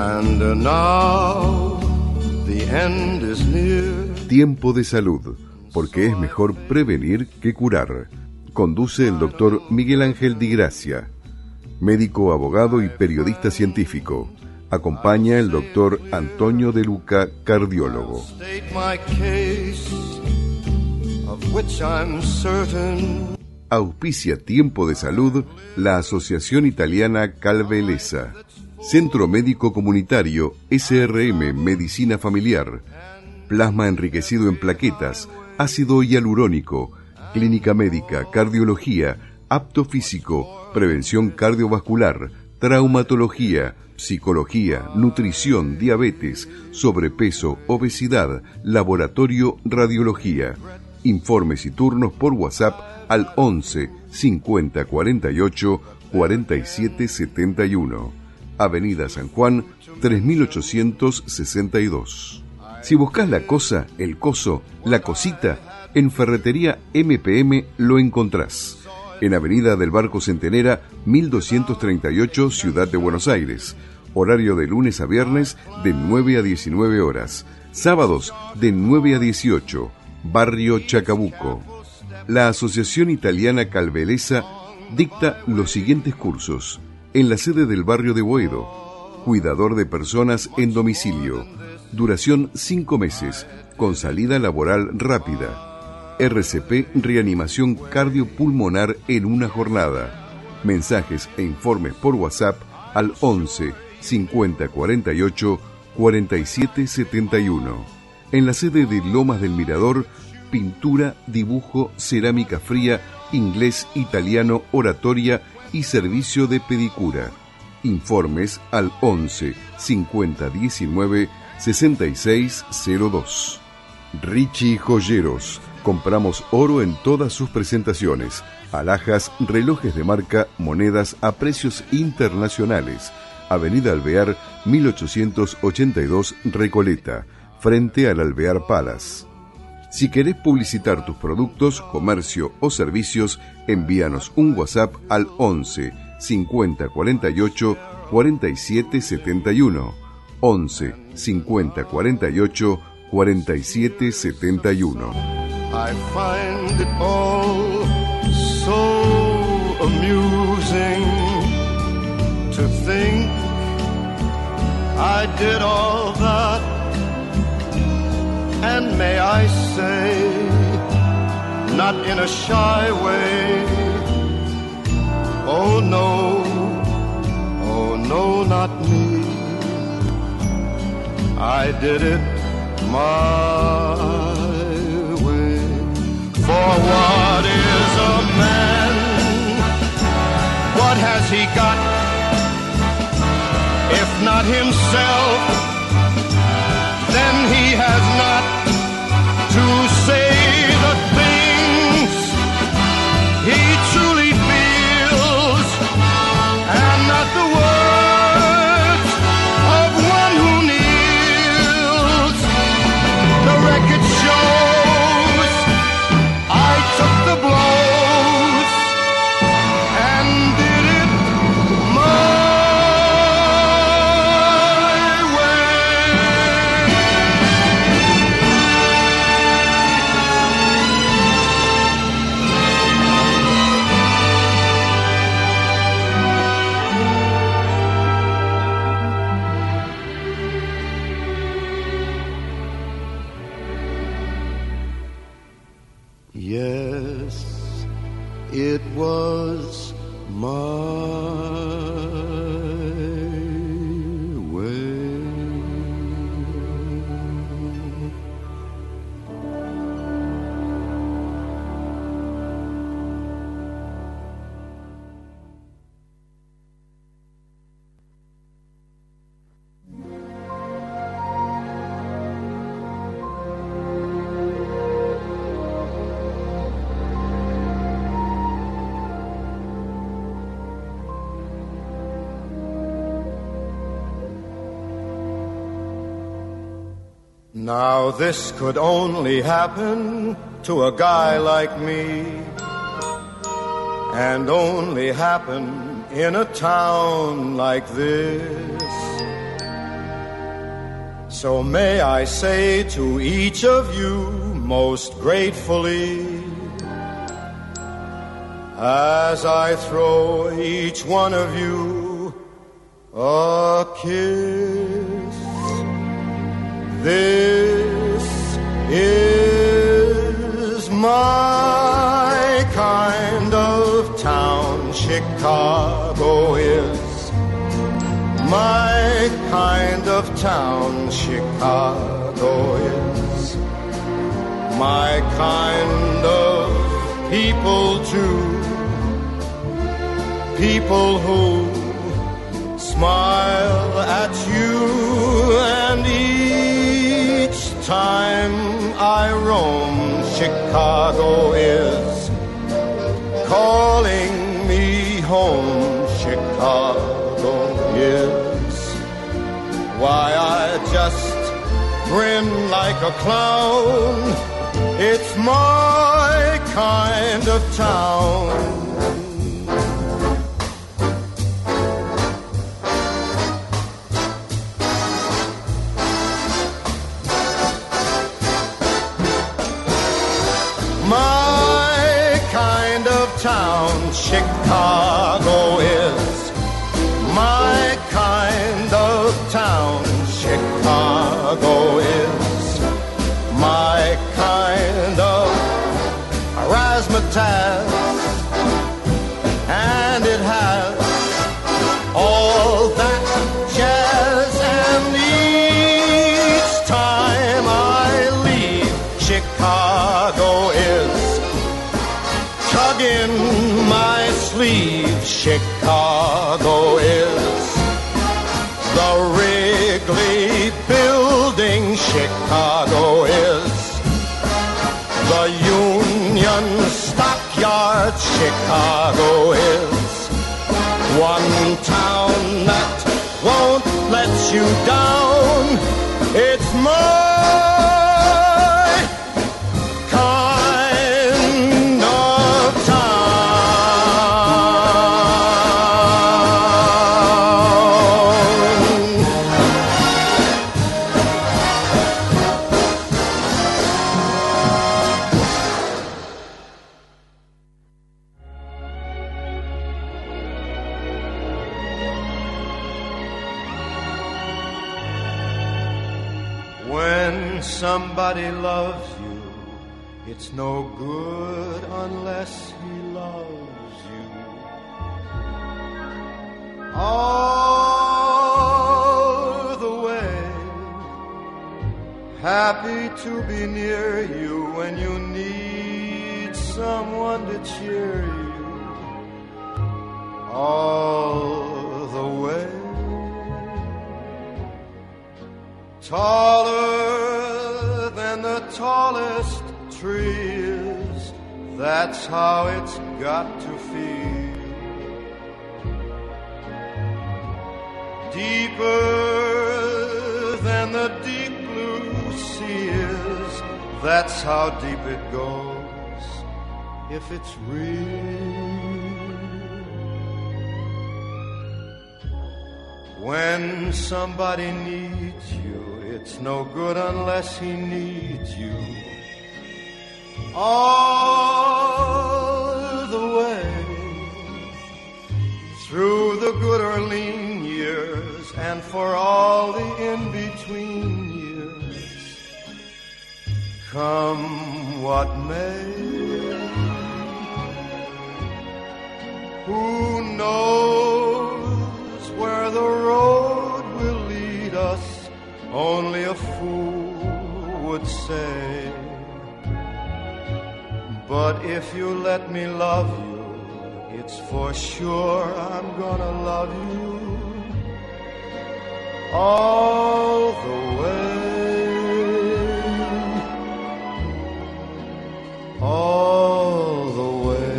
And now the end is near. Tiempo de salud, porque es mejor prevenir que curar. Conduce el doctor Miguel Ángel Di Gracia, médico, abogado y periodista científico. Acompaña el doctor Antonio De Luca, cardiólogo. Auspicia Tiempo de Salud la Asociación Italiana Calvelesa. Centro Médico Comunitario SRM Medicina Familiar. Plasma enriquecido en plaquetas, ácido hialurónico, clínica médica, cardiología, apto físico, prevención cardiovascular, traumatología, psicología, nutrición, diabetes, sobrepeso, obesidad, laboratorio, radiología. Informes y turnos por WhatsApp al 11 50 48 47 71. Avenida San Juan, 3862. Si buscas la cosa, el coso, la cosita, en Ferretería MPM lo encontrás. En Avenida del Barco Centenera, 1238, Ciudad de Buenos Aires. Horario de lunes a viernes de 9 a 19 horas. Sábados de 9 a 18. Barrio Chacabuco. La Asociación Italiana Calvelesa dicta los siguientes cursos. En la sede del barrio de Boedo. Cuidador de personas en domicilio. Duración 5 meses, con salida laboral rápida. RCP Reanimación Cardiopulmonar en una jornada. Mensajes e informes por WhatsApp al 11 50 48 47 71. En la sede de Lomas del Mirador, pintura, dibujo, cerámica fría, inglés, italiano, oratoria y servicio de pedicura. Informes al 11 50 19 6602. Richie Joyeros. Compramos oro en todas sus presentaciones. Alhajas, relojes de marca, monedas a precios internacionales. Avenida Alvear, 1882, Recoleta, frente al Alvear Palace. Si querés publicitar tus productos, comercio o servicios, envíanos un WhatsApp al 11 50 48 47 71. 11 50 48 47 71. I find it all so amusing to think I did all that, and may I say, not in a shy way, oh no, not me. I did it my way. For what is a man? What has he got? If not himself, then he has not to say the things he truly feels, and not the words of one who kneels. The record shows I took the blows and did it my Yes, it was my way. Now this could only happen to a guy like me, and only happen in a town like this. So may I say to each of you most gratefully, as I throw each one of you a kiss, this is my kind of town. Chicago is my kind of town. Chicago is my kind of people too. People who smile at you, and each time I roam, Chicago is calling me home. Chicago is why I just grin like a clown. It's my kind of town. My kind of town, Chicago is my kind of town. Chicago is my kind of razzmatazz, and it has all that jazz. And each time I leave, Chicago is tugging my sleeve. Chicago is the Wrigley Building. Chicago is the Union Stockyard. Chicago is one town that won't let you down. It's my kind of town. When somebody loves you, it's no good unless he loves you. All the way, happy to be near you when you need someone to cheer you. All the way, taller than the tallest tree is, that's how it's got to feel. Deeper than the deep blue sea is, that's how deep it goes, if it's real. When somebody needs you, it's no good unless he needs you. All the way, through the good or lean years, and for all the in-between years, come what may. Who knows where the road will lead us? Only a fool would say. But if you let me love you, it's for sure I'm gonna love you all the way, all the way.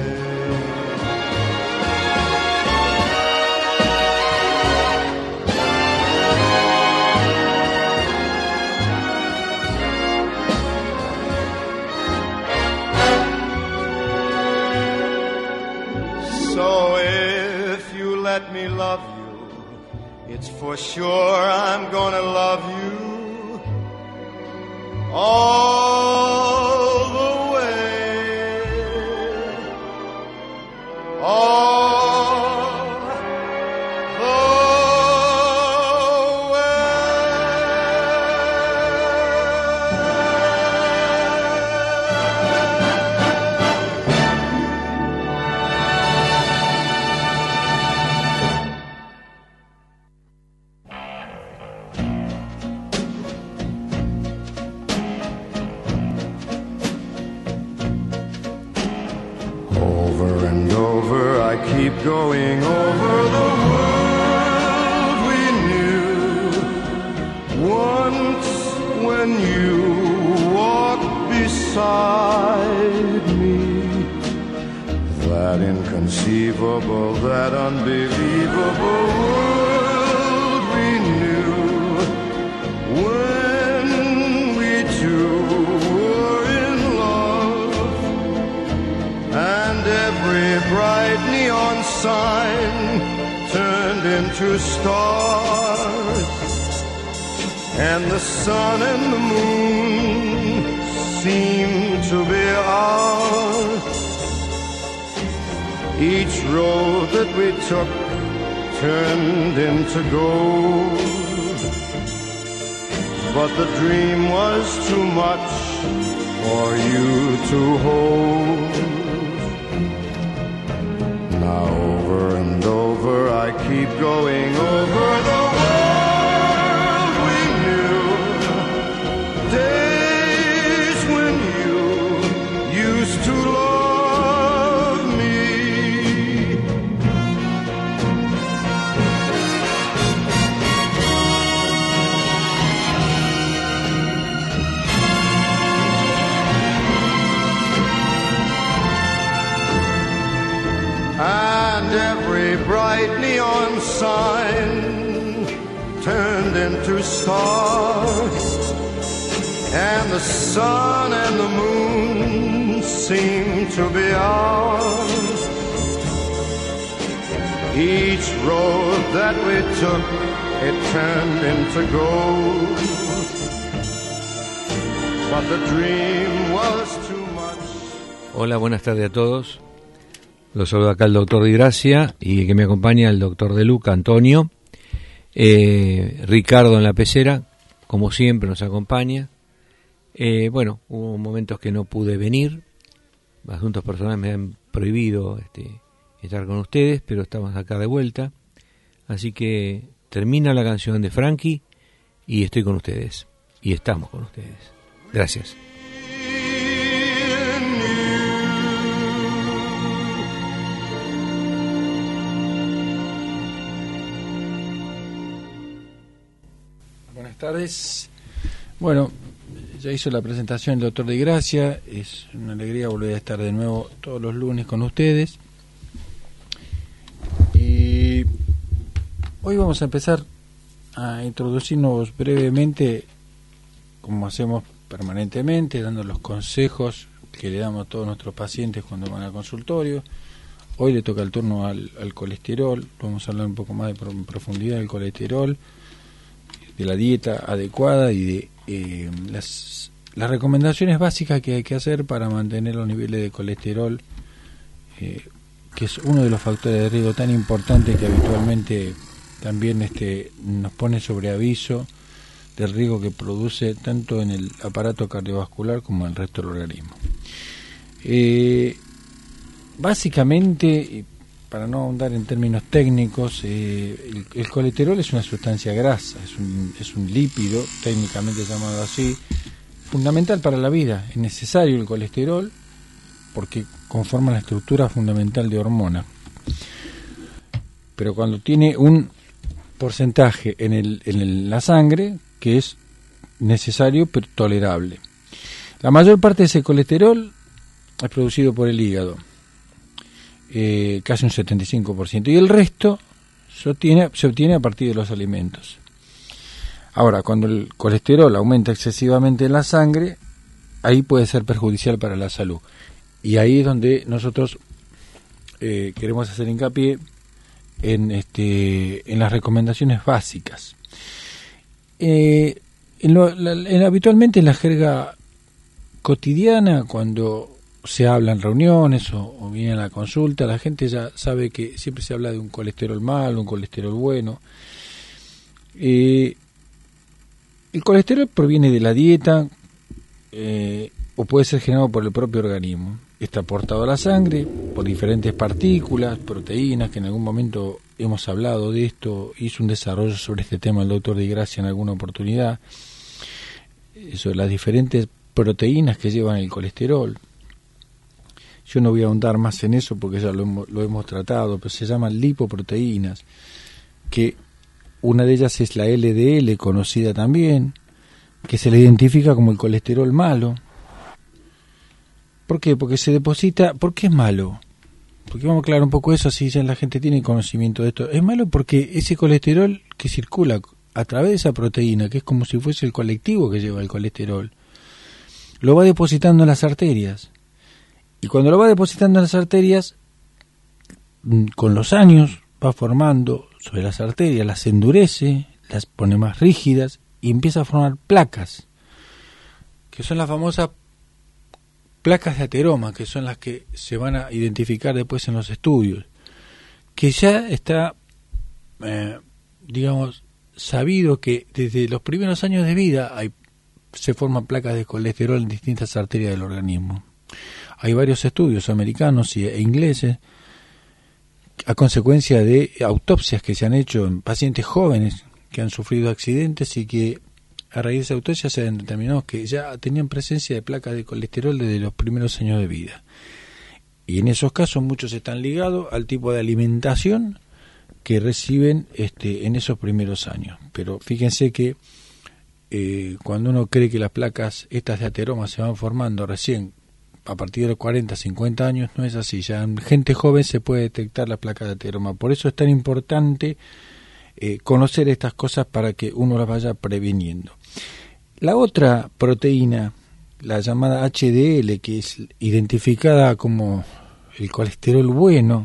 So if you let me love you, it's for sure I'm gonna love you all the way, all the Over and over I keep going over the world we knew. Once when you walked beside me, that inconceivable, that unbelievable world we knew. When we two were in love, and every bright neon sign turned into stars, and the sun and the moon seemed to be ours. Each road that we took turned into gold, but the dream was too much for you to hold. Now over and over I keep going over the world we knew. Days when you used to love me. And every bright neon sign turned into stars, and the sun and the moon seemed to be ours. Each road that we took, it turned into gold, but the dream was too much. Hola, buenas tardes a todos. Los saludo acá el doctor Di Gracia y que me acompaña el doctor De Luca, Antonio. Ricardo en la pecera, como siempre nos acompaña. Bueno, hubo momentos que no pude venir. Asuntos personales me han prohibido estar con ustedes, pero estamos acá de vuelta. Así que termina la canción de Frankie y estoy con ustedes. Y estamos con ustedes. Gracias. Buenas tardes. Bueno, ya hizo la presentación el doctor Di Gracia. Es una alegría volver a estar de nuevo todos los lunes con ustedes. Y hoy vamos a empezar a introducirnos brevemente, como hacemos permanentemente, dando los consejos que le damos a todos nuestros pacientes cuando van al consultorio. Hoy le toca el turno al colesterol. Vamos a hablar un poco más en profundidad del colesterol, de la dieta adecuada y de las recomendaciones básicas que hay que hacer para mantener los niveles de colesterol, que es uno de los factores de riesgo tan importantes que habitualmente también nos pone sobre aviso del riesgo que produce tanto en el aparato cardiovascular como en el resto del organismo. Básicamente, para no ahondar en términos técnicos, el colesterol es una sustancia grasa, es un lípido, técnicamente llamado así, fundamental para la vida. Es necesario el colesterol porque conforma la estructura fundamental de hormonas. Pero cuando tiene un porcentaje en la sangre que es necesario pero tolerable. La mayor parte de ese colesterol es producido por el hígado. Casi un 75%, y el resto se obtiene a partir de los alimentos. Ahora, cuando el colesterol aumenta excesivamente en la sangre, ahí puede ser perjudicial para la salud, y ahí es donde nosotros queremos hacer hincapié en las recomendaciones básicas. El Habitualmente en la jerga cotidiana, cuando se habla en reuniones o viene a la consulta, la gente ya sabe que siempre se habla de un colesterol malo, un colesterol bueno. El colesterol proviene de la dieta o puede ser generado por el propio organismo. Está aportado a la sangre por diferentes partículas, proteínas, que en algún momento hemos hablado de esto, hizo un desarrollo sobre este tema el doctor Di Gracia en alguna oportunidad, sobre las diferentes proteínas que llevan el colesterol. Yo no voy a ahondar más en eso porque ya lo hemos tratado, pero se llaman lipoproteínas, que una de ellas es la LDL, conocida también, que se le identifica como el colesterol malo. ¿Por qué? Porque se deposita. ¿Por qué es malo? Porque vamos a aclarar un poco eso, así ya la gente tiene conocimiento de esto. Es malo porque ese colesterol que circula a través de esa proteína, que es como si fuese el colectivo que lleva el colesterol, lo va depositando en las arterias. Y cuando lo va depositando en las arterias, con los años va formando sobre las arterias, las endurece, las pone más rígidas y empieza a formar placas, que son las famosas placas de ateroma, que son las que se van a identificar después en los estudios, que ya está, sabido que desde los primeros años de vida se forman placas de colesterol en distintas arterias del organismo. Hay varios estudios americanos e ingleses a consecuencia de autopsias que se han hecho en pacientes jóvenes que han sufrido accidentes y que a raíz de esa autopsia se han determinado que ya tenían presencia de placas de colesterol desde los primeros años de vida. Y en esos casos muchos están ligados al tipo de alimentación que reciben en esos primeros años. Pero fíjense que cuando uno cree que las placas estas de ateroma se van formando recién a partir de los 40, 50 años, no es así. Ya en gente joven se puede detectar la placa de ateroma. Por eso es tan importante conocer estas cosas para que uno las vaya previniendo. La otra proteína, la llamada HDL, que es identificada como el colesterol bueno,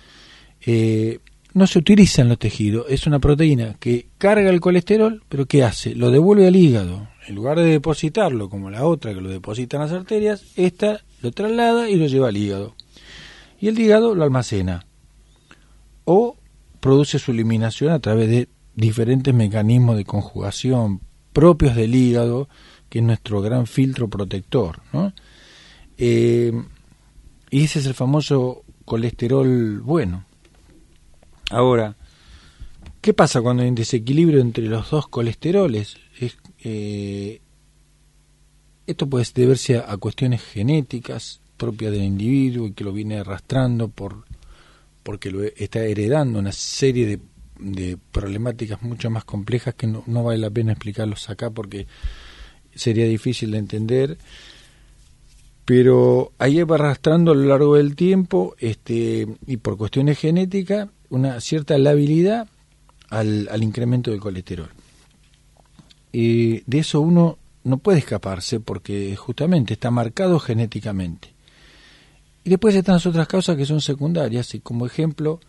no se utiliza en los tejidos. Es una proteína que carga el colesterol, pero ¿qué hace? Lo devuelve al hígado. En lugar de depositarlo como la otra que lo deposita en las arterias, esta lo traslada y lo lleva al hígado. Y el hígado lo almacena o produce su eliminación a través de diferentes mecanismos de conjugación propios del hígado, que es nuestro gran filtro protector, ¿no? Y ese es el famoso colesterol bueno. Ahora, ¿qué pasa cuando hay un desequilibrio entre los dos colesteroles? Esto puede deberse a cuestiones genéticas propias del individuo y que lo viene arrastrando porque lo está heredando una serie de problemáticas mucho más complejas que no vale la pena explicarlos acá porque sería difícil de entender, pero ahí va arrastrando a lo largo del tiempo y por cuestiones genéticas una cierta labilidad al incremento del colesterol. De eso uno no puede escaparse porque justamente está marcado genéticamente. Y después están las otras causas que son secundarias, y como ejemplo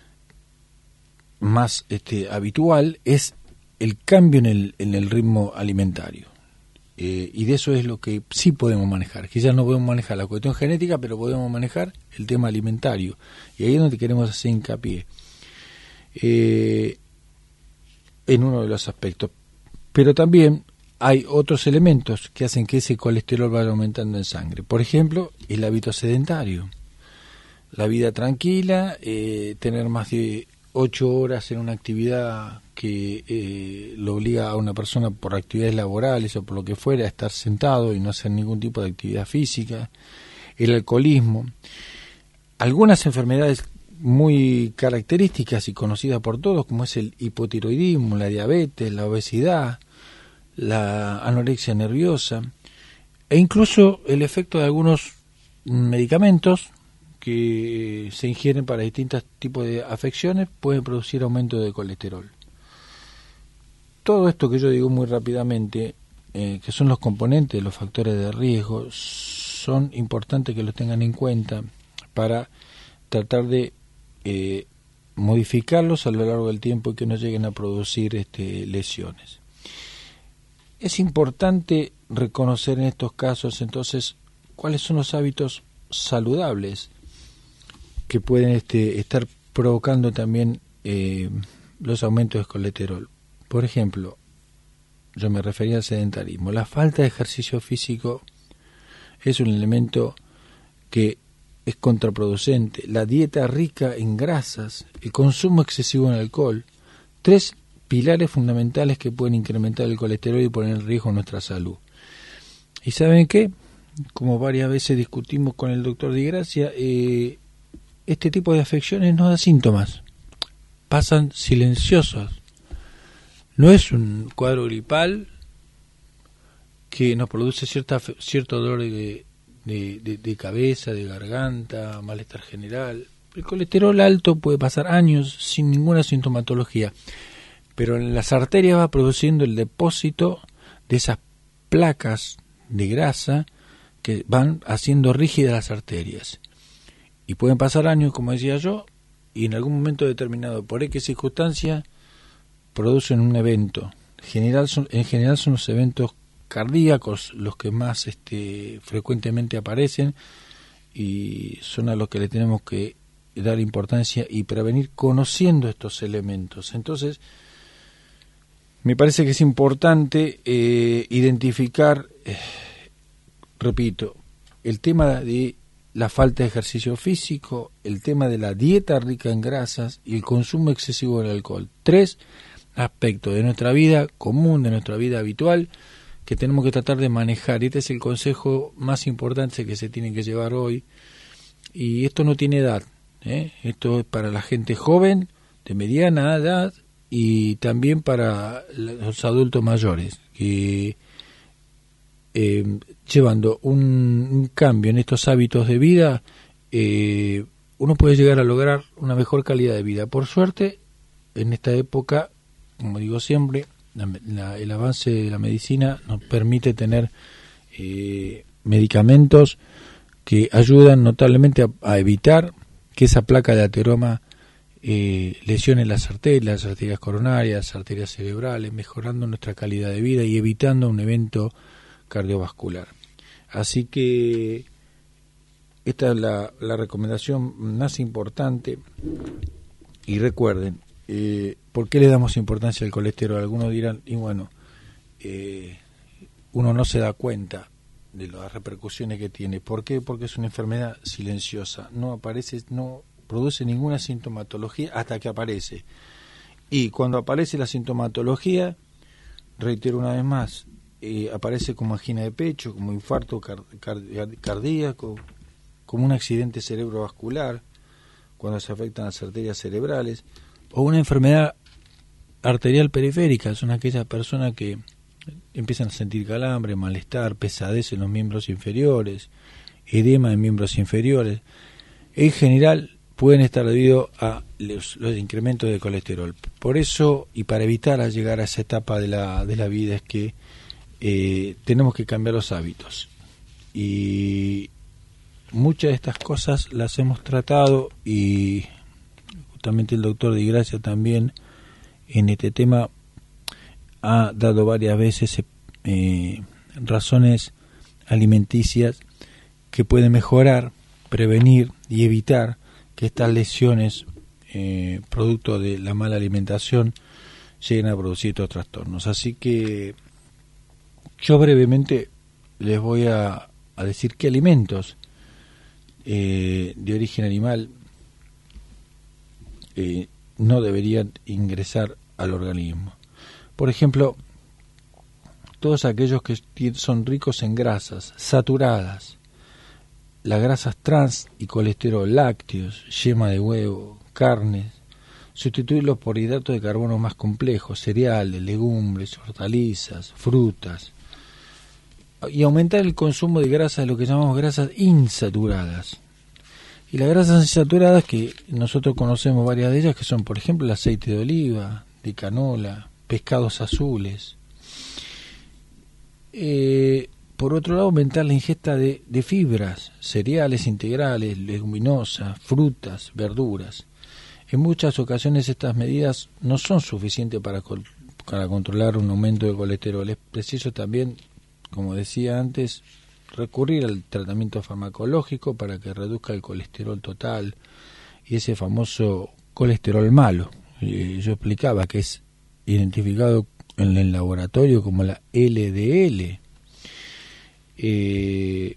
más habitual es el cambio en el ritmo alimentario. Y de eso es lo que sí podemos manejar. Quizás no podemos manejar la cuestión genética, pero podemos manejar el tema alimentario. Y ahí es donde queremos hacer hincapié en uno de los aspectos. Pero también hay otros elementos que hacen que ese colesterol vaya aumentando en sangre. Por ejemplo, el hábito sedentario. La vida tranquila, tener más de 8 horas en una actividad que lo obliga a una persona por actividades laborales o por lo que fuera a estar sentado y no hacer ningún tipo de actividad física. El alcoholismo. Algunas enfermedades muy características y conocidas por todos, como es el hipotiroidismo, la diabetes, la obesidad, la anorexia nerviosa e incluso el efecto de algunos medicamentos que se ingieren para distintos tipos de afecciones pueden producir aumento de colesterol. Todo esto que yo digo muy rápidamente, que son los componentes de los factores de riesgo, son importantes que los tengan en cuenta para tratar de modificarlos a lo largo del tiempo y que no lleguen a producir lesiones. Es importante reconocer en estos casos, entonces, cuáles son los hábitos saludables que pueden estar provocando también los aumentos de colesterol. Por ejemplo, yo me refería al sedentarismo. La falta de ejercicio físico es un elemento que es contraproducente. La dieta rica en grasas, el consumo excesivo en alcohol, 3 pilares fundamentales que pueden incrementar el colesterol y poner en riesgo nuestra salud. ¿Y saben qué? Como varias veces discutimos con el doctor Di Gracia, este tipo de afecciones no da síntomas, pasan silenciosos. No es un cuadro gripal que nos produce cierto dolor de cabeza, de garganta, malestar general. El colesterol alto puede pasar años sin ninguna sintomatología, pero en las arterias va produciendo el depósito de esas placas de grasa que van haciendo rígidas las arterias. Y pueden pasar años, como decía yo, y en algún momento determinado, por X circunstancia, producen un evento. En general son los eventos cardíacos los que más frecuentemente aparecen, y son a los que le tenemos que dar importancia y prevenir conociendo estos elementos. Entonces, me parece que es importante identificar, repito, el tema de la falta de ejercicio físico, el tema de la dieta rica en grasas y el consumo excesivo del alcohol. 3 aspectos de nuestra vida común, de nuestra vida habitual, que tenemos que tratar de manejar. Este es el consejo más importante que se tiene que llevar hoy. Y esto no tiene edad, esto es para la gente joven, de mediana edad, y también para los adultos mayores, que llevando un cambio en estos hábitos de vida, uno puede llegar a lograr una mejor calidad de vida. Por suerte, en esta época, como digo siempre, el avance de la medicina nos permite tener medicamentos que ayudan notablemente a evitar que esa placa de ateroma lesione las arterias coronarias, las arterias cerebrales, mejorando nuestra calidad de vida y evitando un evento cardiovascular. Así que esta es la recomendación más importante. Y recuerden, ¿por qué le damos importancia al colesterol? Algunos dirán, y bueno, uno no se da cuenta de las repercusiones que tiene. ¿Por qué? Porque es una enfermedad silenciosa, no aparece, no produce ninguna sintomatología hasta que aparece. Y cuando aparece la sintomatología, reitero una vez más, aparece como angina de pecho, como infarto cardíaco, como un accidente cerebrovascular, cuando se afectan las arterias cerebrales, o una enfermedad arterial periférica. Son aquellas personas que empiezan a sentir calambre, malestar, pesadez en los miembros inferiores, edema en miembros inferiores. En general pueden estar debido a los incrementos de colesterol. Por eso, y para evitar llegar a esa etapa de la vida, es que tenemos que cambiar los hábitos. Y muchas de estas cosas las hemos tratado, y justamente el doctor Di Gracia también en este tema ha dado varias veces razones alimenticias que pueden mejorar, prevenir y evitar que estas lesiones producto de la mala alimentación lleguen a producir estos trastornos. Así que yo brevemente les voy a decir qué alimentos de origen animal no deberían ingresar al organismo. Por ejemplo, todos aquellos que son ricos en grasas saturadas, las grasas trans y colesterol, lácteos, yema de huevo, carnes, sustituirlos por hidratos de carbono más complejos, cereales, legumbres, hortalizas, frutas, y aumentar el consumo de grasas, lo que llamamos grasas insaturadas. Y las grasas insaturadas, que nosotros conocemos varias de ellas, que son, por ejemplo, el aceite de oliva, de canola, pescados azules. Por otro lado, aumentar la ingesta de fibras, cereales integrales, leguminosas, frutas, verduras. En muchas ocasiones estas medidas no son suficientes para para controlar un aumento de colesterol. Es preciso también, como decía antes, recurrir al tratamiento farmacológico para que reduzca el colesterol total y ese famoso colesterol malo. Yo explicaba que es identificado en el laboratorio como la LDL. Y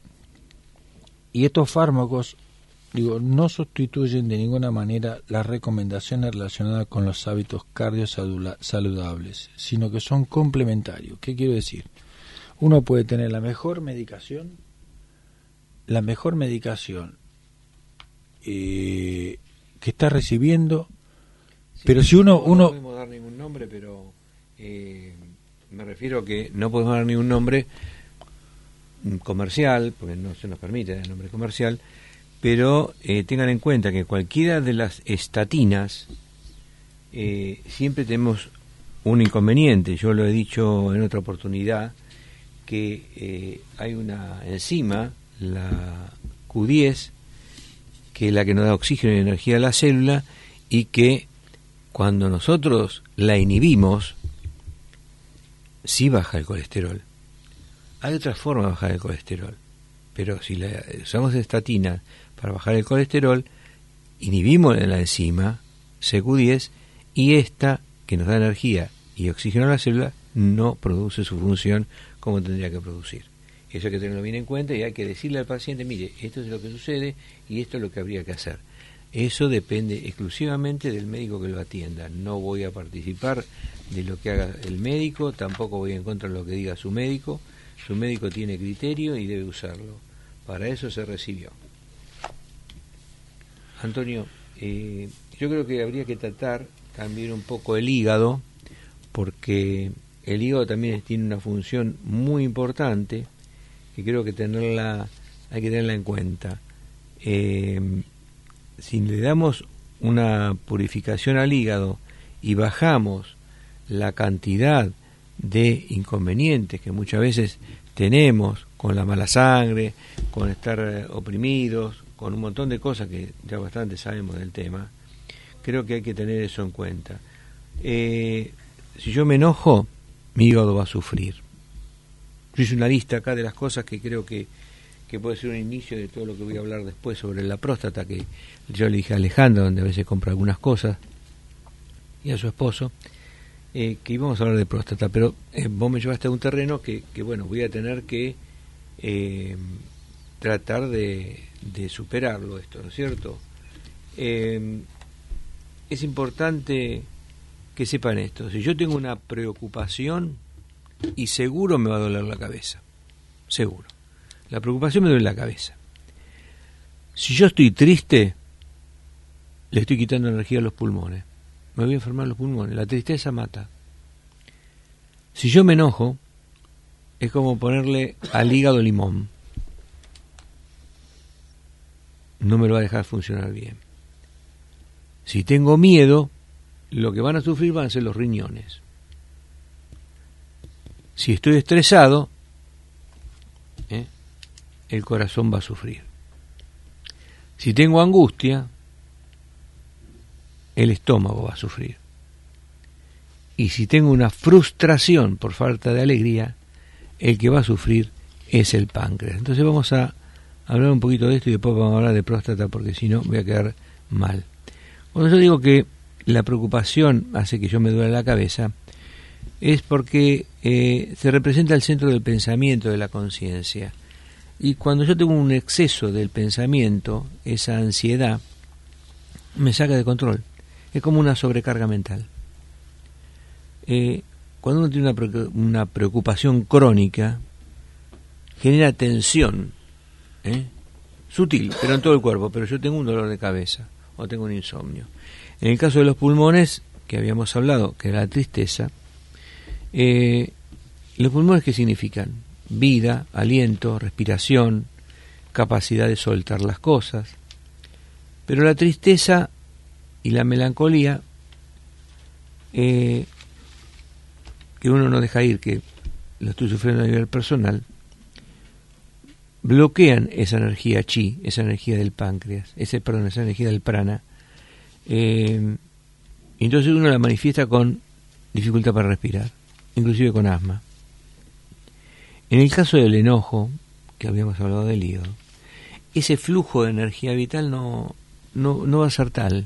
estos fármacos, no sustituyen de ninguna manera las recomendaciones relacionadas con los hábitos cardiosaludables, sino que son complementarios. ¿Qué quiero decir? Uno puede tener la mejor medicación que está recibiendo, sí, pero si uno no podemos dar ningún nombre, pero me refiero a que no podemos dar ningún nombre comercial, porque no se nos permite el nombre comercial, pero tengan en cuenta que cualquiera de las estatinas siempre tenemos un inconveniente. Yo lo he dicho en otra oportunidad, que hay una enzima, la Q10, que es la que nos da oxígeno y energía a la célula, y que cuando nosotros la inhibimos, sí baja el colesterol. Hay otras formas de bajar el colesterol, pero si usamos estatina para bajar el colesterol, inhibimos la enzima CQ10, y esta, que nos da energía y oxígeno a la célula, no produce su función como tendría que producir. Eso hay que tenerlo bien en cuenta, y hay que decirle al paciente: mire, esto es lo que sucede y esto es lo que habría que hacer. Eso depende exclusivamente del médico que lo atienda. No voy a participar de lo que haga el médico, tampoco voy en contra de lo que diga su médico. Su médico tiene criterio y debe usarlo. Para eso se recibió. Antonio, yo creo que habría que tratar también un poco el hígado, porque el hígado también tiene una función muy importante, que creo que hay que tenerla en cuenta. Si le damos una purificación al hígado y bajamos la cantidad de inconvenientes que muchas veces tenemos con la mala sangre, con estar oprimidos, con un montón de cosas que ya bastante sabemos del tema, creo que hay que tener eso en cuenta. Si yo me enojo, mi hígado va a sufrir. Yo hice una lista acá de las cosas que creo que puede ser un inicio de todo lo que voy a hablar después sobre la próstata, que yo le dije a Alejandro, donde a veces compra algunas cosas, y a su esposo, que íbamos a hablar de próstata, pero vos me llevaste a un terreno que bueno, voy a tener que tratar de superarlo esto, ¿no es cierto? Es importante que sepan esto: si yo tengo una preocupación, y seguro me va a doler la cabeza, seguro. La preocupación me duele la cabeza. Si yo estoy triste, le estoy quitando energía a los pulmones. Me voy a enfermar los pulmones. La tristeza mata. Si yo me enojo, es como ponerle al hígado limón. No me lo va a dejar funcionar bien. Si tengo miedo, lo que van a sufrir van a ser los riñones. Si estoy estresado, el corazón va a sufrir. Si tengo angustia, el estómago va a sufrir. Y si tengo una frustración por falta de alegría, el que va a sufrir es el páncreas. Entonces vamos a hablar un poquito de esto y después vamos a hablar de próstata, porque si no voy a quedar mal. Cuando yo digo que la preocupación hace que yo me duele la cabeza, es porque se representa el centro del pensamiento, de la conciencia. Y cuando yo tengo un exceso del pensamiento, esa ansiedad me saca de control. Es como una sobrecarga mental. Cuando uno tiene una preocupación crónica, genera tensión, sutil, pero en todo el cuerpo. Pero yo tengo un dolor de cabeza o tengo un insomnio. En el caso de los pulmones, que habíamos hablado, que era la tristeza, los pulmones, ¿qué significan? Vida, aliento, respiración, capacidad de soltar las cosas. Pero la tristeza y la melancolía, que uno no deja ir, que lo estoy sufriendo a nivel personal, bloquean esa energía chi, esa energía del páncreas, esa energía del prana. Entonces uno la manifiesta con dificultad para respirar, inclusive con asma. En el caso del enojo, que habíamos hablado del hígado, ese flujo de energía vital no va a ser tal,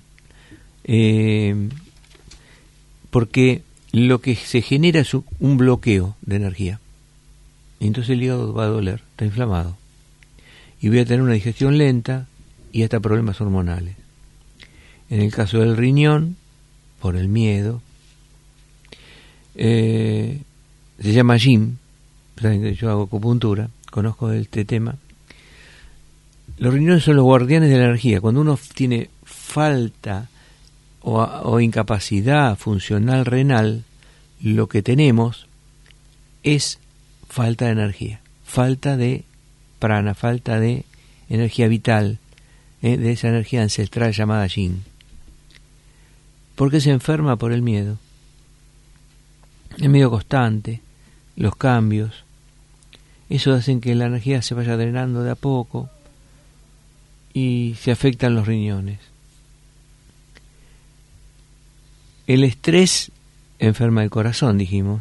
porque lo que se genera es un bloqueo de energía. Y entonces el hígado va a doler, está inflamado. Y voy a tener una digestión lenta y hasta problemas hormonales. En el caso del riñón, por el miedo, se llama Jim. Yo hago acupuntura, conozco este tema. Los riñones son los guardianes de la energía. Cuando uno tiene falta o incapacidad funcional renal, lo que tenemos es falta de energía, falta de prana, falta de energía vital, de esa energía ancestral llamada yin. ¿Por qué se enferma? Por el miedo. El miedo constante, los cambios, eso hacen que la energía se vaya drenando de a poco y se afectan los riñones. El estrés enferma el corazón, dijimos.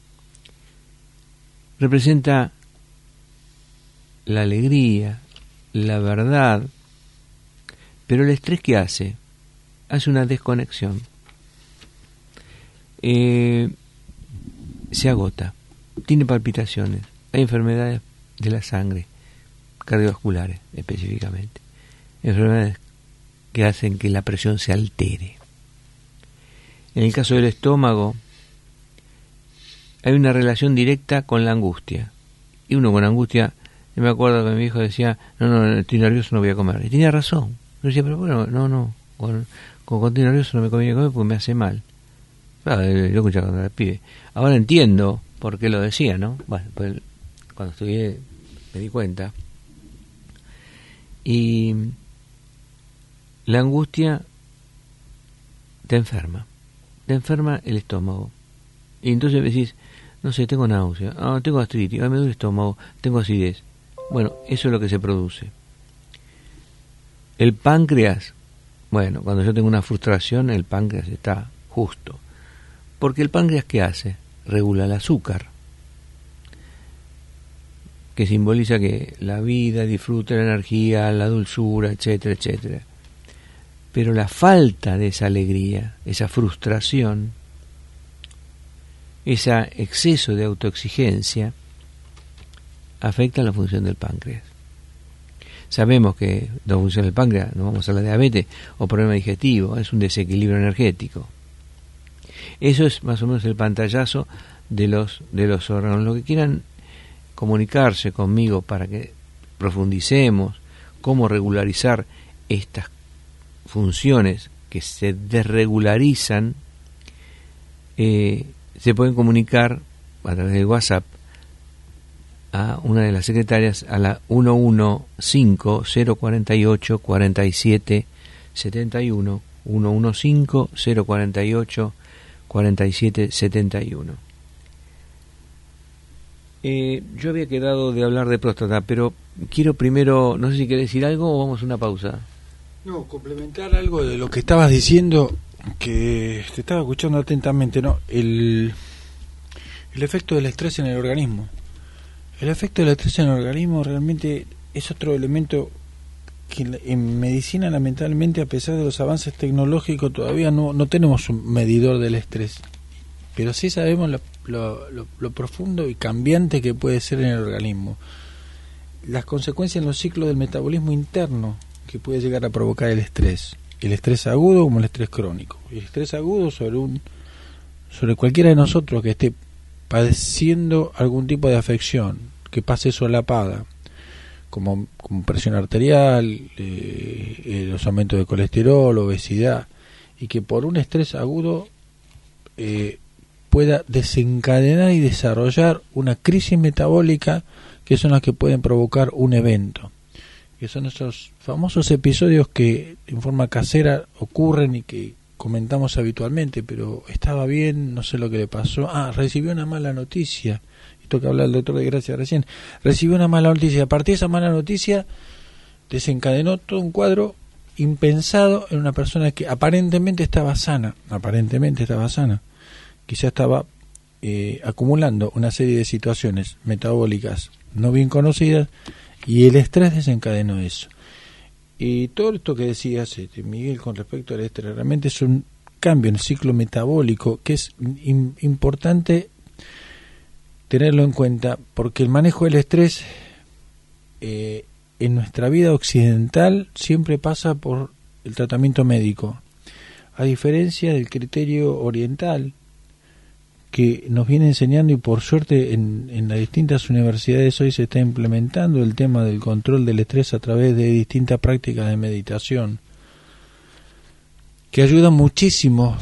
Representa la alegría, la verdad, pero el estrés, ¿qué hace? Hace una desconexión. Se agota, tiene palpitaciones, hay enfermedades de la sangre, cardiovasculares específicamente, enfermedades que hacen que la presión se altere. En el caso del estómago, hay una relación directa con la angustia. Y uno con angustia, yo me acuerdo que mi hijo decía, no, estoy nervioso, no voy a comer. Y tenía razón. Yo decía, pero bueno, no, cuando estoy nervioso no me conviene comer porque me hace mal. Claro, yo escuchaba cuando era pibe. Ahora entiendo por qué lo decía, ¿no? Bueno, pues cuando estudié me di cuenta. Y la angustia te enferma el estómago. Y entonces decís, no sé, tengo náusea, tengo gastritis, me duele el estómago, tengo acidez. Bueno, eso es lo que se produce. El páncreas, bueno, cuando yo tengo una frustración, el páncreas está justo. Porque el páncreas, ¿qué hace? Regula el azúcar, que simboliza que la vida, disfruta la energía, la dulzura, etcétera, etcétera. Pero la falta de esa alegría, esa frustración, ese exceso de autoexigencia afecta la función del páncreas. Sabemos que no funciona el páncreas, no vamos a la diabetes o problema digestivo, es un desequilibrio energético. Eso es más o menos el pantallazo de los órganos. Lo que quieran comunicarse conmigo para que profundicemos cómo regularizar estas funciones que se desregularizan, se pueden comunicar a través de WhatsApp a una de las secretarias a la 115-048-4771, 115-048-4771. Yo había quedado de hablar de próstata, pero quiero primero, no sé si querés decir algo o vamos a una pausa. No, complementar algo de lo que estabas diciendo, que te estaba escuchando atentamente, ¿no? El efecto del estrés en el organismo. El efecto del estrés en el organismo realmente es otro elemento que en medicina, lamentablemente, a pesar de los avances tecnológicos, todavía no tenemos un medidor del estrés. Pero sí sabemos lo profundo y cambiante que puede ser en el organismo. Las consecuencias en los ciclos del metabolismo interno que puede llegar a provocar el estrés agudo como el estrés crónico. El estrés agudo sobre cualquiera de nosotros que esté padeciendo algún tipo de afección, que pase solapada, como presión arterial, los aumentos de colesterol, obesidad, y que por un estrés agudo pueda desencadenar y desarrollar una crisis metabólica, que son las que pueden provocar un evento, que son esos famosos episodios que en forma casera ocurren y que comentamos habitualmente, pero estaba bien, no sé lo que le pasó, recibió una mala noticia, esto que habla el doctor de Gracia recién, recibió una mala noticia, a partir de esa mala noticia desencadenó todo un cuadro impensado en una persona que aparentemente estaba sana, quizá estaba acumulando una serie de situaciones metabólicas no bien conocidas, y el estrés desencadenó eso. Y todo esto que decías, Miguel, con respecto al estrés, realmente es un cambio en el ciclo metabólico que es importante tenerlo en cuenta, porque el manejo del estrés en nuestra vida occidental siempre pasa por el tratamiento médico, a diferencia del criterio oriental que nos viene enseñando, y por suerte en las distintas universidades hoy se está implementando el tema del control del estrés a través de distintas prácticas de meditación que ayudan muchísimo,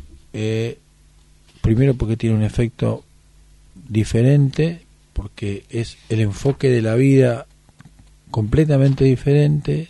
primero porque tiene un efecto diferente, porque es el enfoque de la vida completamente diferente,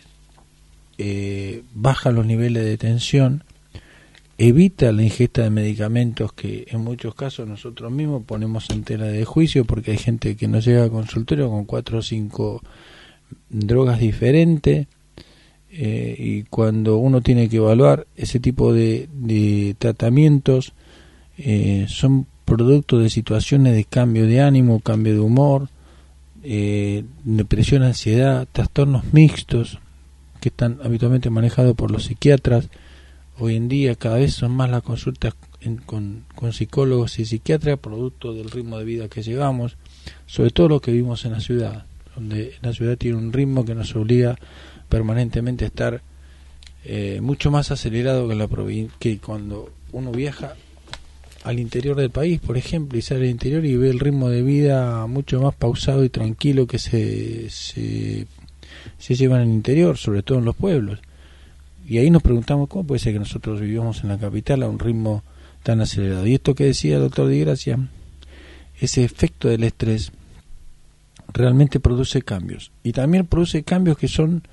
baja los niveles de tensión, evita la ingesta de medicamentos que en muchos casos nosotros mismos ponemos en tela de juicio, porque hay gente que nos llega al consultorio con 4 o 5 drogas diferentes, y cuando uno tiene que evaluar ese tipo de tratamientos, son producto de situaciones de cambio de ánimo, cambio de humor, depresión, ansiedad, trastornos mixtos que están habitualmente manejados por los psiquiatras. Hoy en día cada vez son más las consultas con psicólogos y psiquiatras, producto del ritmo de vida que llevamos, sobre todo lo que vivimos en la ciudad, donde la ciudad tiene un ritmo que nos obliga permanentemente a estar mucho más acelerado que en la provincia, que cuando uno viaja al interior del país, por ejemplo, y sale al interior y ve el ritmo de vida mucho más pausado y tranquilo que se lleva en el interior, sobre todo en los pueblos. Y ahí nos preguntamos cómo puede ser que nosotros vivamos en la capital a un ritmo tan acelerado. Y esto que decía el doctor Di Gracia, ese efecto del estrés realmente produce cambios. Y también produce cambios que son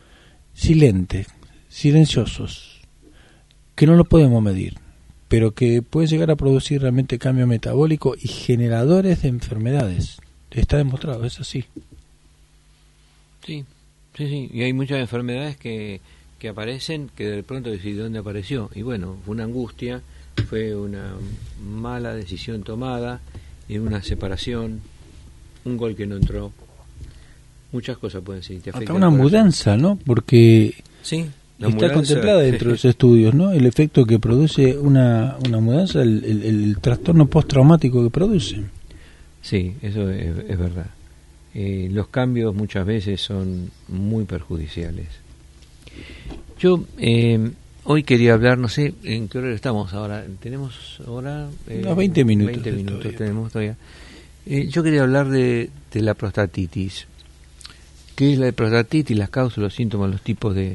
silenciosos, que no lo podemos medir, pero que pueden llegar a producir realmente cambio metabólico y generadores de enfermedades. Está demostrado, es así. Sí. Y hay muchas enfermedades que aparecen, que de pronto decís de dónde apareció. Y bueno, fue una angustia, fue una mala decisión tomada, una separación, un gol que no entró. Muchas cosas pueden ser. Hasta una mudanza, ¿no? Porque sí, está contemplada dentro de los estudios, ¿no? El efecto que produce una mudanza, el trastorno postraumático que produce. Sí, eso es verdad. Los cambios muchas veces son muy perjudiciales. Yo hoy quería hablar, no sé en qué hora estamos ahora. Tenemos ahora unos 20 minutos. 20 minutos tenemos todavía. Yo quería hablar de la prostatitis. ¿Qué es la prostatitis? Las causas, los síntomas, los tipos de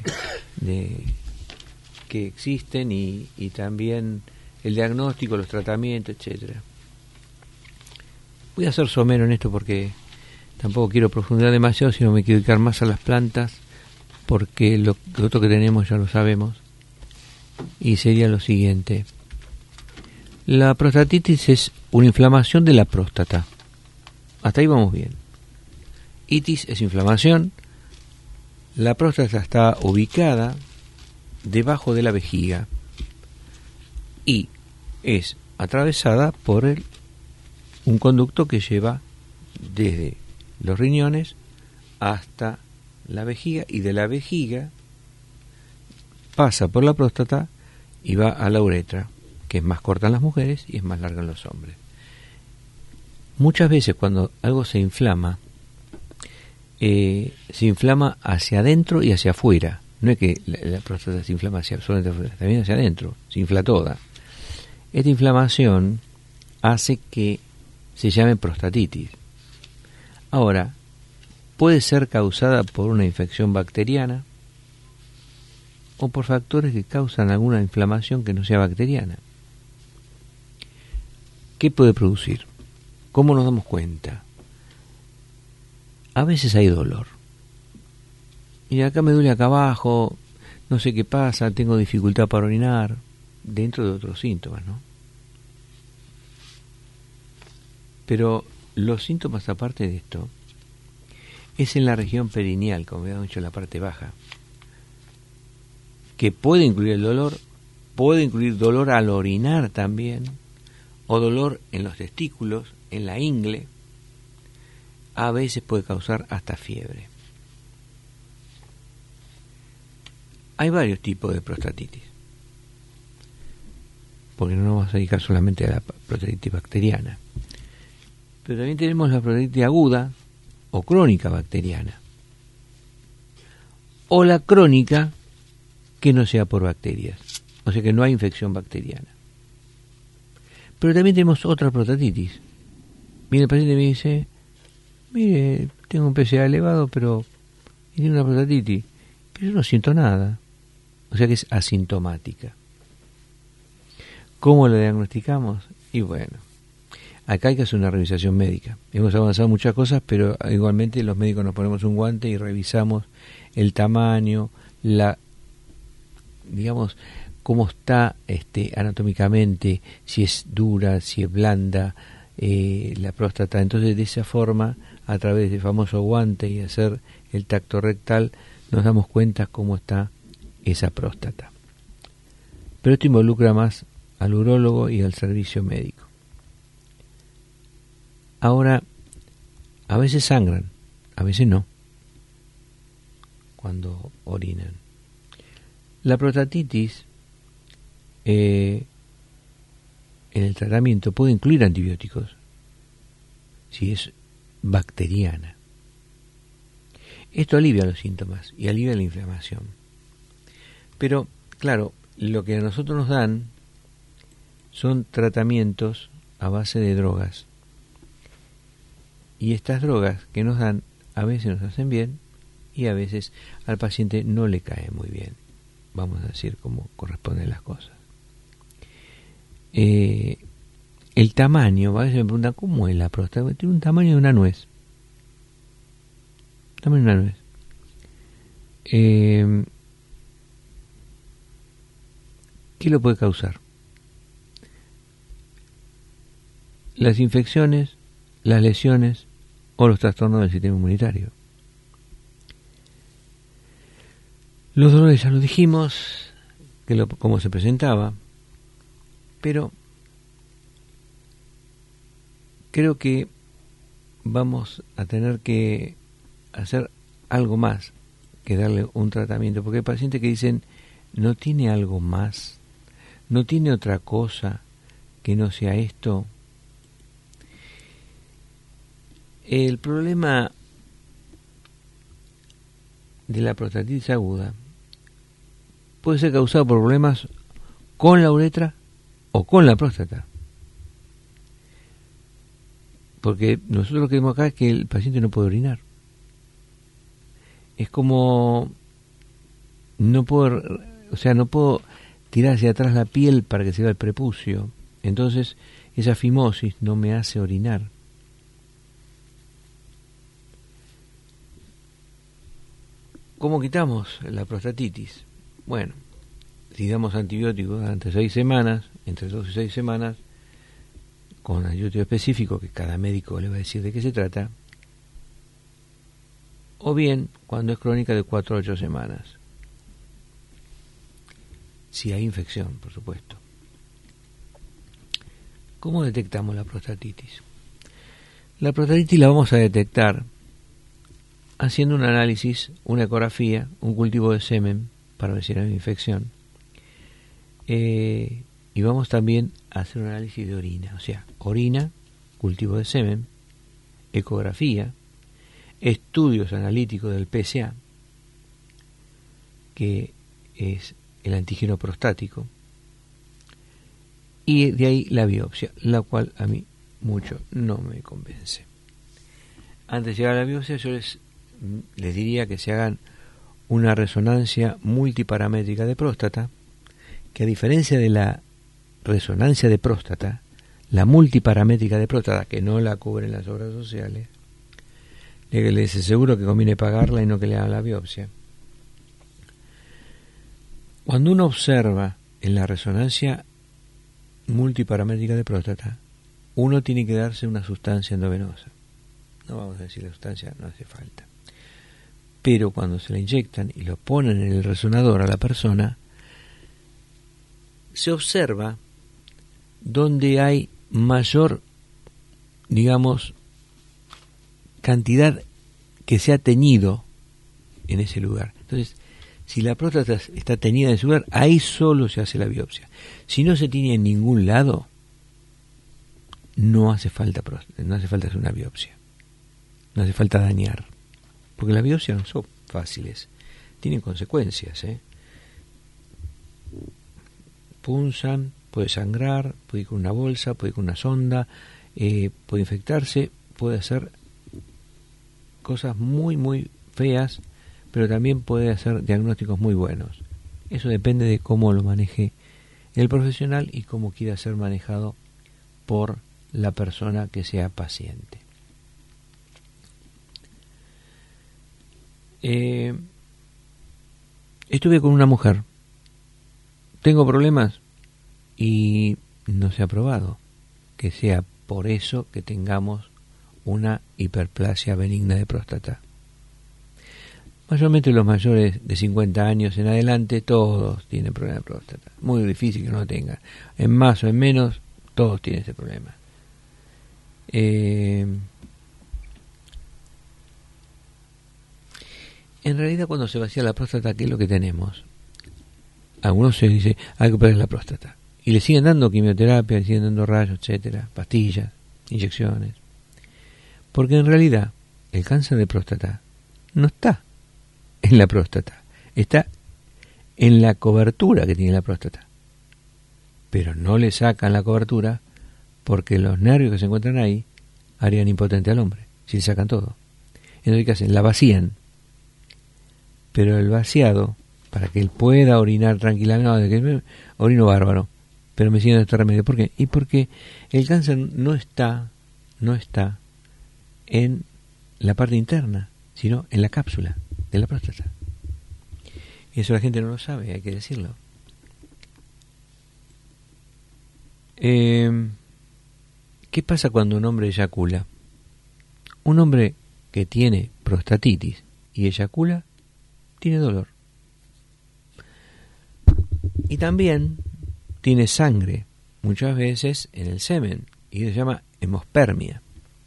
que existen y también el diagnóstico, los tratamientos, etcétera. Voy a ser somero en esto porque tampoco quiero profundizar demasiado, sino me quiero dedicar más a las plantas, porque lo otro que tenemos ya lo sabemos, y sería lo siguiente. La prostatitis es una inflamación de la próstata. Hasta ahí vamos bien. Itis es inflamación. La próstata está ubicada debajo de la vejiga y es atravesada por un conducto que lleva desde los riñones hasta la vejiga, y de la vejiga pasa por la próstata y va a la uretra, que es más corta en las mujeres y es más larga en los hombres. Muchas veces cuando algo se inflama hacia adentro y hacia afuera. No es que la próstata se inflama solamente afuera, también hacia adentro, se infla toda. Esta inflamación hace que se llame prostatitis. Ahora, puede ser causada por una infección bacteriana o por factores que causan alguna inflamación que no sea bacteriana. ¿Qué puede producir? ¿Cómo nos damos cuenta? A veces hay dolor. Y acá me duele acá abajo, no sé qué pasa, tengo dificultad para orinar, dentro de otros síntomas, ¿no? Pero los síntomas aparte de esto es en la región perineal, como habíamos dicho, en la parte baja, que puede incluir el dolor, puede incluir dolor al orinar también, o dolor en los testículos, en la ingle, a veces puede causar hasta fiebre. Hay varios tipos de prostatitis, porque no nos vamos a dedicar solamente a la prostatitis bacteriana, pero también tenemos la prostatitis aguda o crónica bacteriana, o la crónica que no sea por bacterias, o sea que no hay infección bacteriana. Pero también tenemos otra prostatitis. Viene el paciente y me dice, mire, tengo un PSA elevado, pero tiene una prostatitis, pero yo no siento nada, o sea que es asintomática. ¿Cómo lo diagnosticamos? Y bueno, acá hay que hacer una revisación médica. Hemos avanzado muchas cosas, pero igualmente los médicos nos ponemos un guante y revisamos el tamaño, digamos, cómo está anatómicamente, si es dura, si es blanda la próstata. Entonces, de esa forma, a través del famoso guante y hacer el tacto rectal, nos damos cuenta cómo está esa próstata. Pero esto involucra más al urólogo y al servicio médico. Ahora, a veces sangran, a veces no, cuando orinan. La prostatitis en el tratamiento puede incluir antibióticos si es bacteriana. Esto alivia los síntomas y alivia la inflamación. Pero, claro, lo que a nosotros nos dan son tratamientos a base de drogas. Y estas drogas que nos dan a veces nos hacen bien y a veces al paciente no le cae muy bien. Vamos a decir cómo corresponden las cosas. El tamaño, a veces me preguntan, ¿cómo es la próstata? Tiene un tamaño de una nuez. Tamaño de una nuez. ¿Qué lo puede causar? Las infecciones, las lesiones o los trastornos del sistema inmunitario. Los dolores ya lo dijimos, cómo se presentaba, pero creo que vamos a tener que hacer algo más que darle un tratamiento, porque hay pacientes que dicen, ¿no tiene algo más? ¿No tiene otra cosa que no sea esto? El problema de la prostatitis aguda puede ser causado por problemas con la uretra o con la próstata. Porque nosotros lo que vemos acá es que el paciente no puede orinar. Es como no puedo tirar hacia atrás la piel para que se vea el prepucio. Entonces esa fimosis no me hace orinar. ¿Cómo quitamos la prostatitis? Bueno, si damos antibióticos durante 6 semanas, entre 2 y 6 semanas, con antibiótico específico que cada médico le va a decir de qué se trata, o bien cuando es crónica de 4 a 8 semanas, si hay infección, por supuesto. ¿Cómo detectamos la prostatitis? La prostatitis la vamos a detectar haciendo un análisis, una ecografía, un cultivo de semen para ver si hay infección, y vamos también a hacer un análisis de orina, o sea, orina, cultivo de semen, ecografía, estudios analíticos del PSA, que es el antígeno prostático, y de ahí la biopsia, la cual a mí mucho no me convence. Antes de llegar a la biopsia, yo les diría que se hagan una resonancia multiparamétrica de próstata, que a diferencia de la resonancia de próstata, la multiparamétrica de próstata, que no la cubren las obras sociales, les aseguro que conviene pagarla y no que le hagan la biopsia. Cuando uno observa en la resonancia multiparamétrica de próstata, uno tiene que darse una sustancia endovenosa. No vamos a decir la sustancia, no hace falta. Pero cuando se la inyectan y lo ponen en el resonador a la persona, se observa donde hay mayor, digamos, cantidad que se ha teñido en ese lugar. Entonces, si la próstata está teñida en ese lugar, ahí solo se hace la biopsia. Si no se tiene en ningún lado, no hace falta hacer una biopsia. No hace falta dañar. Porque las biopsias no son fáciles. Tienen consecuencias, Punzan, puede sangrar, puede ir con una bolsa, puede ir con una sonda, puede infectarse, puede hacer cosas muy, muy feas, pero también puede hacer diagnósticos muy buenos. Eso depende de cómo lo maneje el profesional y cómo quiera ser manejado por la persona que sea paciente. Estuve con una mujer, tengo problemas y no se ha probado que sea por eso que tengamos una hiperplasia benigna de próstata. Mayormente los mayores de 50 años en adelante, todos tienen problema de próstata. Muy difícil que no lo tengan. En más o en menos, todos tienen ese problema. En realidad, cuando se vacía la próstata, ¿qué es lo que tenemos? Algunos se dicen, hay que operar la próstata. Y le siguen dando quimioterapia, le siguen dando rayos, etcétera, pastillas, inyecciones. Porque en realidad, el cáncer de próstata no está en la próstata, está en la cobertura que tiene la próstata. Pero no le sacan la cobertura porque los nervios que se encuentran ahí harían impotente al hombre, si le sacan todo. Entonces, ¿qué hacen? La vacían. Pero el vaciado, para que él pueda orinar tranquilamente, no, de que orino bárbaro, pero me siguen este remedio. ¿Por qué? Y porque el cáncer no está en la parte interna, sino en la cápsula de la próstata. Y eso la gente no lo sabe, hay que decirlo. ¿Qué pasa cuando un hombre eyacula? Un hombre que tiene prostatitis y eyacula tiene dolor. Y también tiene sangre, muchas veces en el semen, y se llama hemospermia.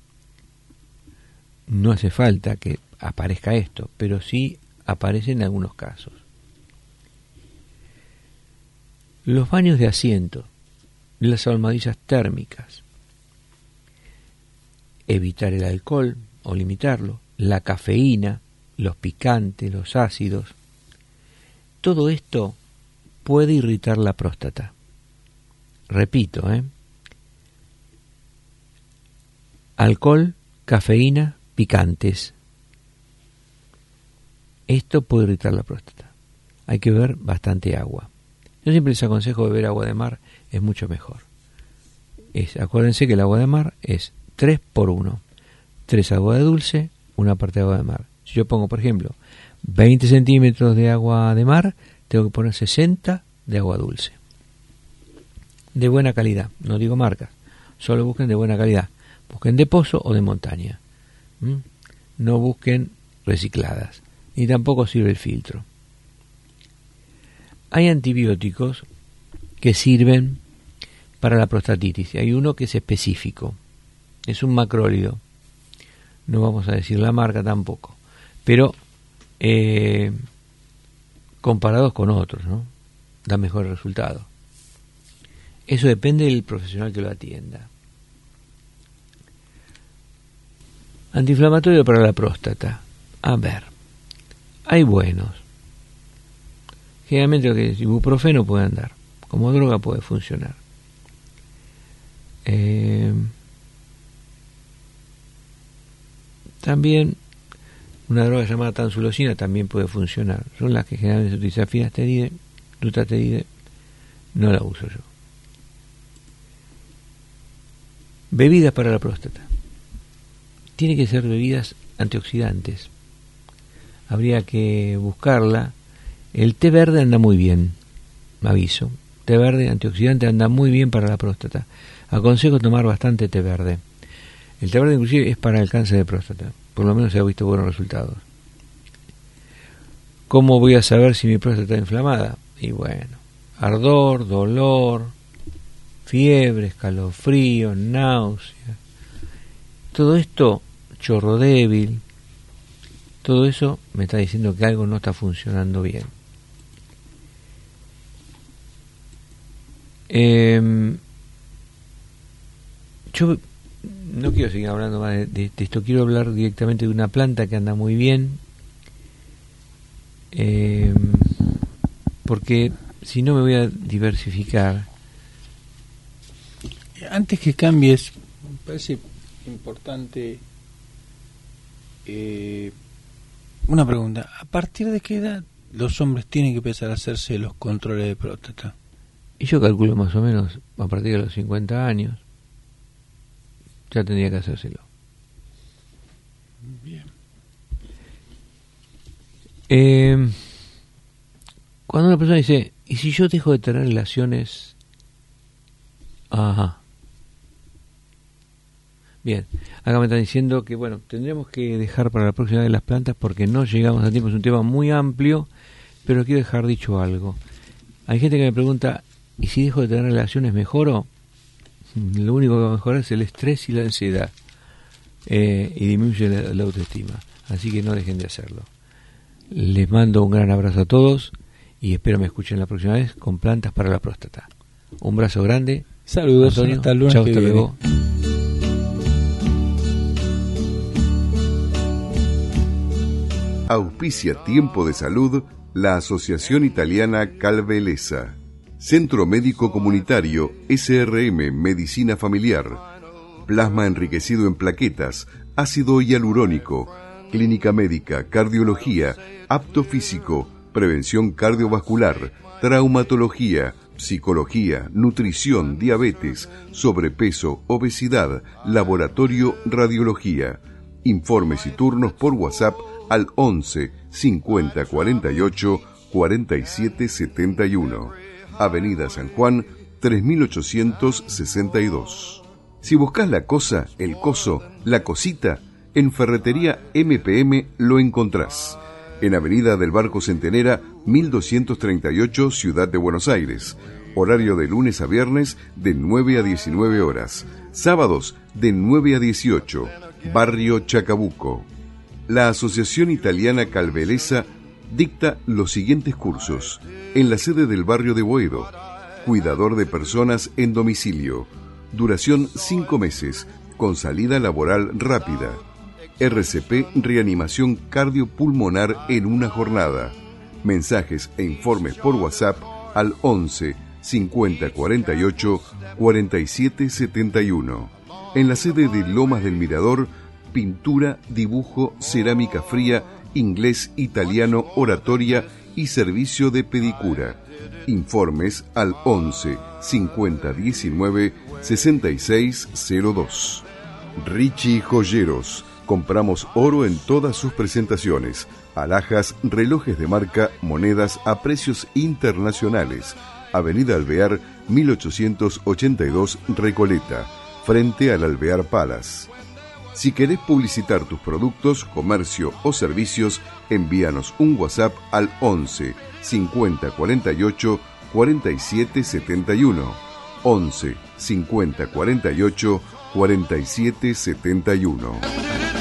No hace falta que aparezca esto, pero sí aparece en algunos casos. Los baños de asiento, las almohadillas térmicas, evitar el alcohol o limitarlo, la cafeína, los picantes, los ácidos, todo esto puede irritar la próstata. Repito, alcohol, cafeína, picantes. Esto puede irritar la próstata. Hay que beber bastante agua. Yo siempre les aconsejo beber agua de mar, es mucho mejor. Acuérdense que el agua de mar es 3:1. 3 agua de dulce, una parte de agua de mar. Si yo pongo, por ejemplo, 20 centímetros de agua de mar, tengo que poner 60 de agua dulce. De buena calidad, no digo marcas, solo busquen de buena calidad. Busquen de pozo o de montaña. No busquen recicladas, ni tampoco sirve el filtro. Hay antibióticos que sirven para la prostatitis. Hay uno que es específico, es un macrólido. No vamos a decir la marca tampoco, pero comparados con otros, ¿no? Da mejor resultado. Eso depende del profesional que lo atienda. Antiinflamatorio para la próstata. A ver, hay buenos. Generalmente lo que es ibuprofeno puede andar. Como droga puede funcionar. También una droga llamada tansulosina también puede funcionar. Son las que generalmente se utiliza. Finasteride, dutasteride, no la uso yo. Bebidas para la próstata. Tiene que ser bebidas antioxidantes. Habría que buscarla. El té verde anda muy bien, aviso. Té verde antioxidante anda muy bien para la próstata. Aconsejo tomar bastante té verde. El té verde inclusive es para el cáncer de próstata. Por lo menos se ha visto buenos resultados. ¿Cómo voy a saber si mi próstata está inflamada? Y bueno, ardor, dolor, fiebre, escalofrío, náusea, todo esto, chorro débil, todo eso me está diciendo que algo no está funcionando bien. Yo no quiero seguir hablando más de esto, quiero hablar directamente de una planta que anda muy bien, porque si no me voy a diversificar. Antes que cambies, me parece importante una pregunta. ¿A partir de qué edad los hombres tienen que empezar a hacerse los controles de próstata? Y yo calculo más o menos a partir de los 50 años ya tendría que hacérselo. Bien. Cuando una persona dice, ¿y si yo dejo de tener relaciones? Ajá. Bien, acá me están diciendo que bueno, tendremos que dejar para la próxima de las plantas porque no llegamos a tiempo, es un tema muy amplio, pero quiero dejar dicho algo. Hay gente que me pregunta, ¿y si dejo de tener relaciones mejoro? Lo único que va a mejorar es el estrés y la ansiedad, y disminuye la autoestima, así que no dejen de hacerlo. Les mando un gran abrazo a todos y espero me escuchen la próxima vez con plantas para la próstata. Un abrazo grande. Saludos, Antonio. hasta el lunes. Chao, que hasta viene. luego. Auspicia Tiempo de Salud la Asociación Italiana Calvelesa, Centro Médico Comunitario SRM Medicina Familiar, Plasma enriquecido en plaquetas, ácido hialurónico, Clínica Médica, Cardiología, Apto Físico, Prevención Cardiovascular, Traumatología, Psicología, Nutrición, Diabetes, Sobrepeso, Obesidad, Laboratorio, Radiología. Informes y turnos por WhatsApp al 11 50 48 47 71. Avenida San Juan 3862. Si buscas la cosa, el coso, la cosita, en Ferretería MPM lo encontrás. En Avenida del Barco Centenera 1238, Ciudad de Buenos Aires. Horario de lunes a viernes de 9 a 19 horas. Sábados de 9 a 18. Barrio Chacabuco. La Asociación Italiana Calvelesa dicta los siguientes cursos. En la sede del barrio de Boedo. Cuidador de personas en domicilio. Duración 5 meses, con salida laboral rápida. RCP Reanimación Cardiopulmonar en una jornada. Mensajes e informes por WhatsApp al 11 50 48 47 71. En la sede de Lomas del Mirador, pintura, dibujo, cerámica fría, inglés, italiano, oratoria y servicio de pedicura. Informes al 11 50 19 6602. Richie Joyeros. Compramos oro en todas sus presentaciones. Alhajas, relojes de marca, monedas a precios internacionales. Avenida Alvear, 1882, Recoleta, frente al Alvear Palace. Si querés publicitar tus productos, comercio o servicios, envíanos un WhatsApp al 11 50 48 47 71. 11 50 48 47 71.